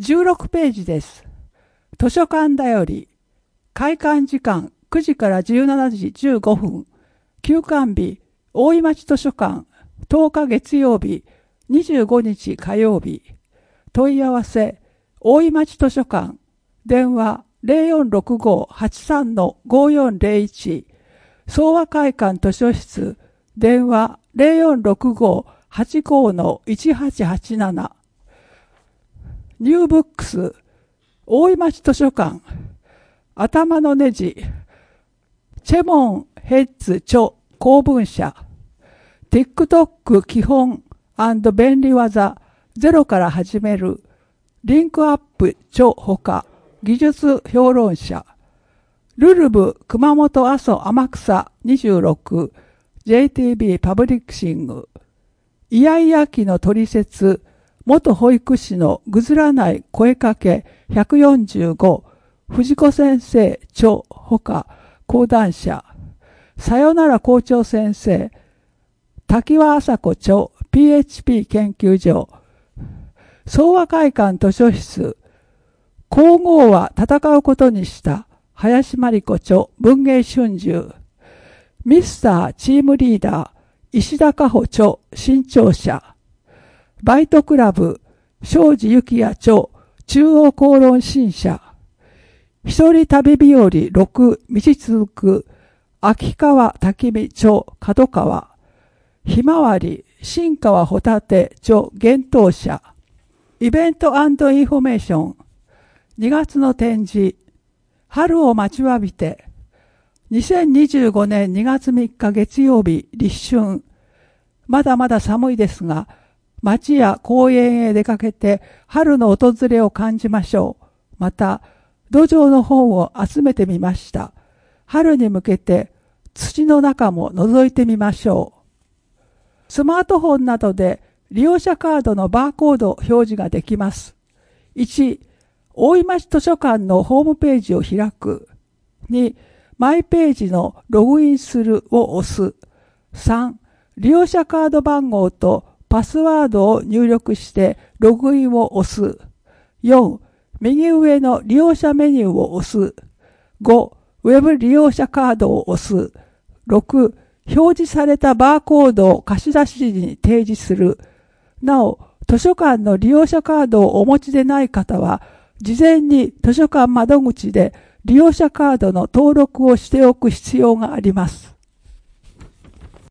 16ページです。図書館だより。開館時間9時から17時15分。休館日、大井町図書館、10日月曜日、25日火曜日。問い合わせ、大井町図書館、電話 0465-83-5401。総和会館図書室、電話 0465-85-1887。ニューブックス、大井町図書館、頭のネジ、チェモン・ヘッズ著公文社、TikTok 基本&便利技、ゼロから始める、リンクアップ著ほか、技術評論者、ルルブ熊本阿蘇天草26、JTB パブリックシング、イヤイヤ期のトリセツ、元保育士のぐずらない声かけ145、藤子先生著ほか講談社、さよなら校長先生、滝和麻子著 PHP 研究所、総和会館図書室、皇后は戦うことにした林真理子著文芸春秋、ミスターチームリーダー石田加穂著新潮社、バイトクラブ、庄司幸也著、中央公論新社、一人旅日和6、道続く、秋川滝見著、角川、ひまわり、新川ホタテ著、幻冬社、イベント&インフォメーション、2月の展示、春を待ちわびて、2025年2月3日月曜日、立春、まだまだ寒いですが、街や公園へ出かけて春の訪れを感じましょう。また、土壌の本を集めてみました。春に向けて土の中も覗いてみましょう。スマートフォンなどで利用者カードのバーコード表示ができます。1、大井町図書館のホームページを開く。2、マイページのログインするを押す。3、利用者カード番号とパスワードを入力してログインを押す。4、右上の利用者メニューを押す。5、ウェブ利用者カードを押す。6、表示されたバーコードを貸し出し時に提示する。なお、図書館の利用者カードをお持ちでない方は、事前に図書館窓口で利用者カードの登録をしておく必要があります。